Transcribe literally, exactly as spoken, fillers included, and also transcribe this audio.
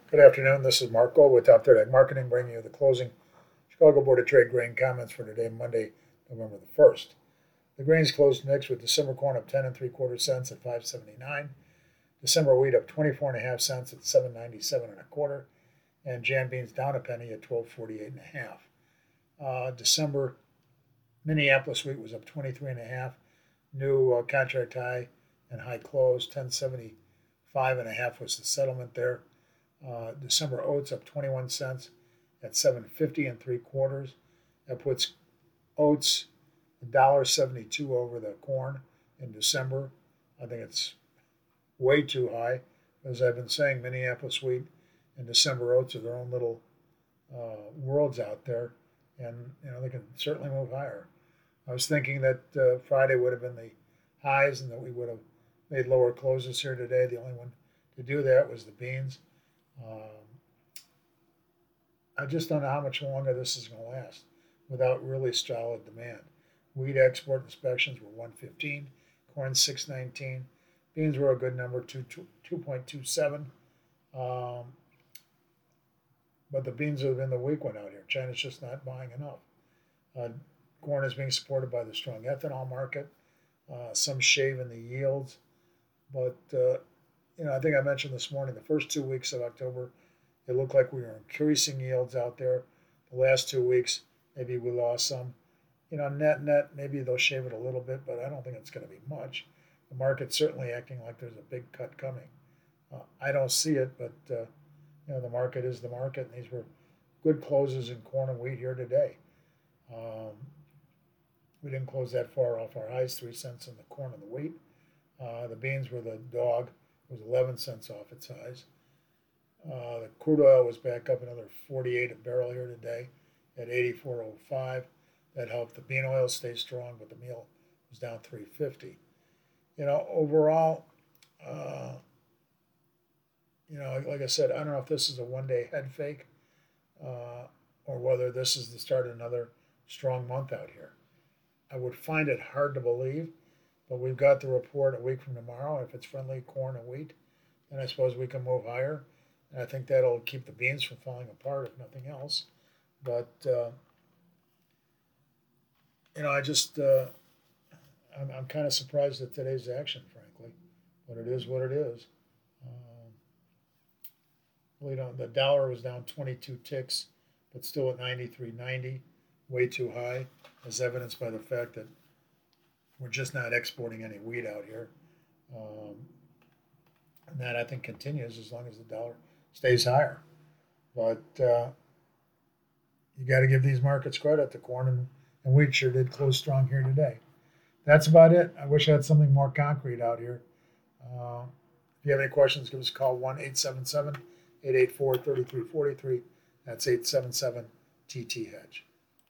Good afternoon. This is Mark Gold with Top thirty Marketing, bringing you the closing Chicago Board of Trade grain comments for today, Monday, November the first. The grains closed mixed with December corn up ten and three quarter cents at five seventy-nine, December wheat up twenty-four and a half cents at seven ninety-seven and a quarter, and Jan beans down a penny at twelve forty-eight and a half. Uh, December Minneapolis wheat was up twenty-three and a half, new uh, contract high and high close ten seventy-five and a half was the settlement there. Uh, December oats up twenty-one cents at seven fifty and three quarters. That puts oats one dollar seventy-two over the corn in December. I think it's way too high. As I've been saying, Minneapolis wheat and December oats are their own little uh, worlds out there, and you know they can certainly move higher. I was thinking that uh, Friday would have been the highs and that we would have made lower closes here today. The only one to do that was the beans. Um, I just don't know how much longer this is going to last without really solid demand. Wheat export inspections were one fifteen, corn six nineteen, beans were a good number, two point two seven. Um, but the beans have been the weak one out here. China's just not buying enough. Uh, corn is being supported by the strong ethanol market, uh, some shave in the yields, but uh, you know, I think I mentioned this morning, the first two weeks of October, it looked like we were increasing yields out there. The last two weeks, maybe we lost some. You know, net, net, maybe they'll shave it a little bit, but I don't think it's going to be much. The market's certainly acting like there's a big cut coming. Uh, I don't see it, but, uh, you know, the market is the market, and these were good closes in corn and wheat here today. Um, we didn't close that far off our highs, three cents in the corn and the wheat. Uh, the beans were the dog. It was eleven cents off its highs. Uh, the crude oil was back up another forty-eight a barrel here today at eighty-four oh five. That helped the bean oil stay strong, but the meal was down three fifty. You know, overall, uh, you know, like I said, I don't know if this is a one-day head fake uh, or whether this is the start of another strong month out here. I would find it hard to believe. But we've got the report a week from tomorrow. If it's friendly corn and wheat, then I suppose we can move higher. And I think that'll keep the beans from falling apart, if nothing else. But, uh, you know, I just, uh, I'm, I'm kind of surprised at today's action, frankly. But it is what it is. Um, you know, the dollar was down twenty-two ticks, but still at ninety-three ninety, way too high, as evidenced by the fact that we're just not exporting any wheat out here. Um, and that, I think, continues as long as the dollar stays higher. But uh, you got to give these markets credit. The corn and, and wheat sure did close strong here today. That's about it. I wish I had something more concrete out here. Uh, if you have any questions, give us a call, one eight seven seven, eight eight four, three three four three. That's eight seven seven T T Hedge.